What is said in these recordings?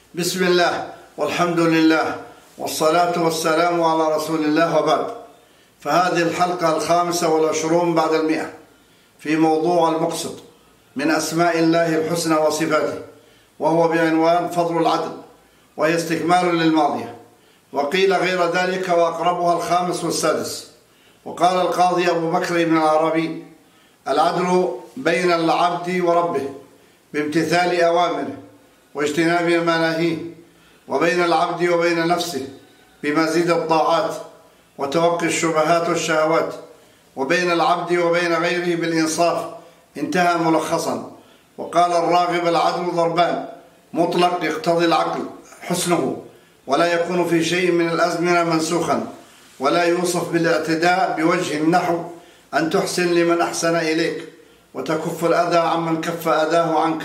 بسم الله والحمد لله والصلاة والسلام على رسول الله، وبعد. فهذه الحلقة 25 بعد 100 في موضوع المقسط من أسماء الله الحسنى وصفاته، وهو بعنوان فضل العدل، وهي استكمال للماضية، وقيل غير ذلك وأقربها 5 و6. وقال القاضي أبو بكر بن العربي: العدل بين العبد وربه بامتثال أوامره واجتناب مناهيه، وبين العبد وبين نفسه بمزيد الطاعات وتوقي الشبهات والشهوات، وبين العبد وبين غيره بالإنصاف. انتهى ملخصا. وقال الراغب: العدل ضربان: مطلق يقتضي العقل حسنه ولا يكون في شيء من الأزمنة منسوخا، ولا يوصف بالاعتداء بوجه النحو أن تحسن لمن أحسن إليك وتكف الأذى عمن كف أذاه عنك.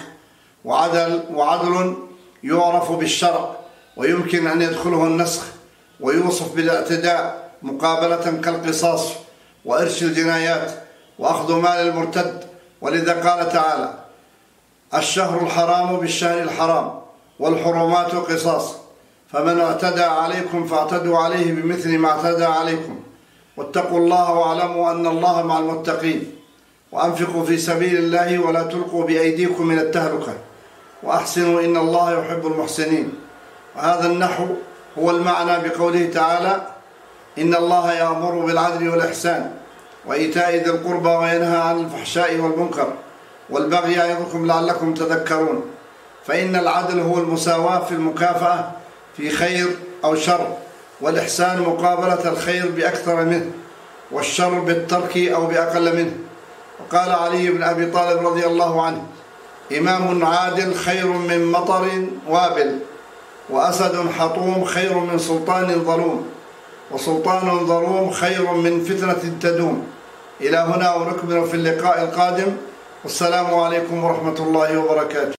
وعدل يعرف بالشرع ويمكن أن يدخله النسخ، ويوصف بالاعتداء مقابلة كالقصاص وإرش الجنايات وأخذ مال المرتد. ولذا قال تعالى: الشهر الحرام بالشهر الحرام والحرمات قصاص، فمن اعتدى عليكم فاعتدوا عليه بمثل ما اعتدى عليكم، واتقوا الله واعلموا أن الله مع المتقين، وأنفقوا في سبيل الله ولا تلقوا بأيديكم من التهلكة، وأحسنوا إن الله يحب المحسنين. وهذا النحو هو المعنى بقوله تعالى: إن الله يأمر بالعدل والإحسان وإيتاء ذي القربى وينهى عن الفحشاء والمنكر والبغي يعظكم لعلكم تذكرون. فإن العدل هو المساواة في المكافأة في خير أو شر، والإحسان مقابلة الخير بأكثر منه، والشر بالترك أو بأقل منه. وقال علي بن أبي طالب رضي الله عنه: إمام عادل خير من مطر وابل، وأسد حطوم خير من سلطان ظلوم، وسلطان ظلوم خير من فتنة تدوم. إلى هنا ونكمل في اللقاء القادم، والسلام عليكم ورحمة الله وبركاته.